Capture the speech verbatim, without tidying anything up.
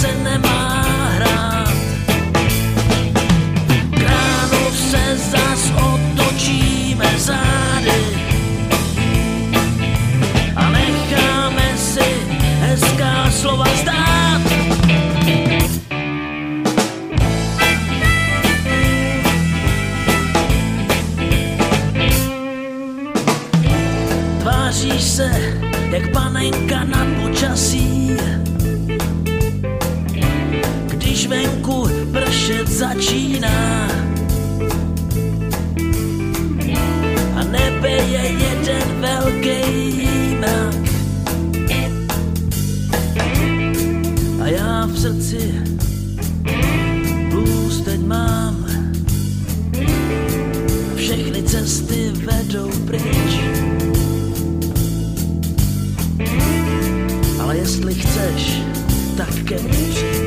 se nemá hrát. K ránu se zas otočíme zády a necháme si hezká slova zdát. Tváříš se jak panenka na počasí, když venku pršet začíná a nebe je jeden velký mrak. A já v srdci blues teď mám, všechny cesty vedou pryč. Ale jestli chceš, tak ke mně přijď.